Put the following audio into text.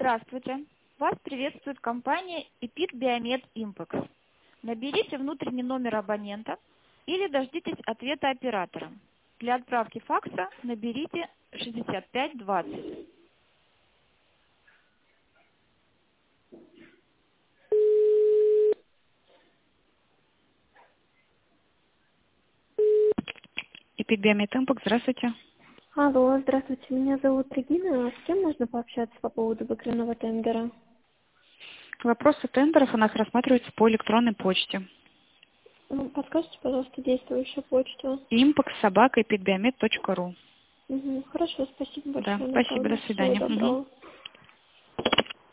Здравствуйте. Вас приветствует компания Epic Biomed Impex. Наберите внутренний номер абонента или дождитесь ответа оператора. Для отправки факса наберите 6520. Epic Biomed Impex, здравствуйте. Алло, здравствуйте, меня зовут Регина. С кем можно пообщаться по поводу выкройного тендера? Вопросы тендеров у нас рассматриваются по электронной почте. Подскажите, пожалуйста, действующую почту. impex@epicbiomed.ru. Хорошо, спасибо Да, большое. спасибо, до Направлю. Всего свидания. доброго.